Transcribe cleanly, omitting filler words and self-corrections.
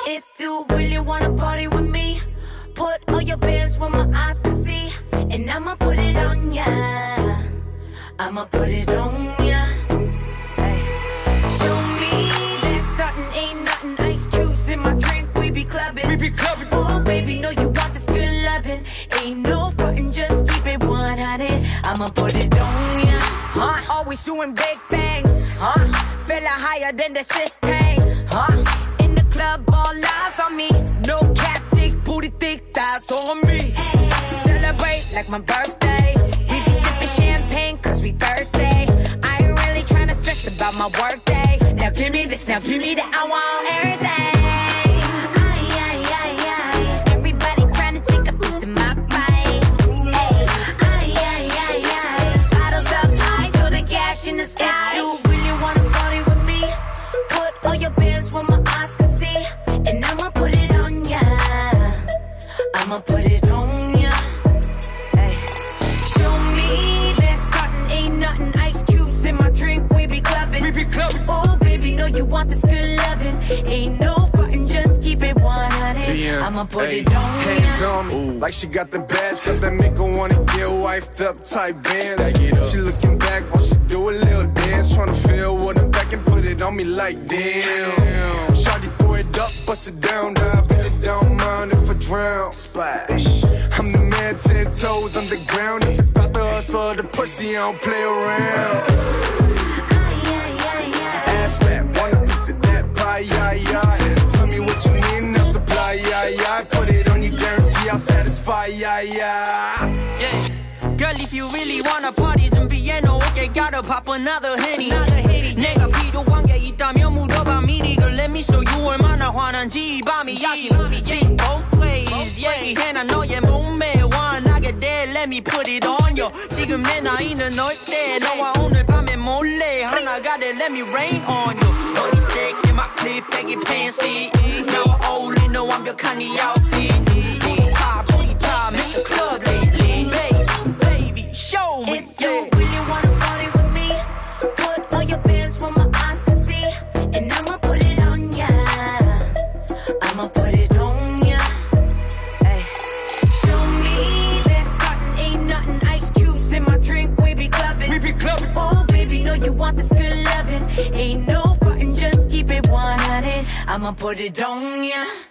If you really wanna party with me, put all your bands where my eyes can see, and I'ma put it on ya. I'ma put it on ya. Hey. Show me that starting ain't nothing. Ice cubes in my drink, we be clubbing. We be clubbing. Oh baby, know you want this good loving. Ain't no frontin', just keep it 100. I'ma put it on ya. Always doing big things. Feeling higher than the system. In the club, all eyes on me. No cap, thick booty, thick thighs on me. Celebrate like my birthday. We be sipping champagne cause we thirsty. I ain't really tryna stress about my work day. Now give me this, now give me that, I want everything. Everybody tryna take a piece of my pie. Bottles up high, throw the cash in the sky. If you really wanna party with me, put all your bands where my eyes can see, and I'ma put it on ya. I'ma put it on ya. Hey. Show me that starting ain't nothing. Ice cubes in my drink, we be clubbing. We be clubbing. Oh baby, know you want this good loving. Ain't no frontin', just keep it 100. I'ma put it on ya. Hands on me, like she got the badge, got that make her wanna get wifed up type band. She looking back while she do a little dance, tryna feel what I'm back and put it on me like damn. Shawty throw it up, bust it down, dive in it, don't mind if I drown. Splash, I'm the man, 10 toes underground. If it's about the hustle or the pussy, I don't play around. Ass fat, want a piece of that pie, tell me what you need and I'll supply, put it on you, guarantee I'll satisfy, Yeah. Girl, if you really wanna party, 준비해놓은 게 gotta pop another Henny. 내가 필요한 게 있다면 물어봐 미리. Girl, let me show you 얼마나 화난지 이 밤이 Think both ways, 얘기해놔 너의 몸에 원하게 돼. Let me put it on you. 지금 내 나이는 어때? 너와 오늘 밤에 몰래 하나가 돼. Let me rain on you. Skinny stick in my clip, baggy pants fit. 나와 어울리는 완벽한 이 outfit. Booty top, hit the club lately. Baby, show me. If you really wanna party with me, put all your bands where my eyes can see, and I'ma put it on ya. I'ma put it on ya. Hey. Show me that starting ain't nothing. Ice cubes in my drink, we be clubbing. We be clubbing. Oh baby, know you want this good loving. Ain't no frontin', just keep it 100. I'ma put it on ya.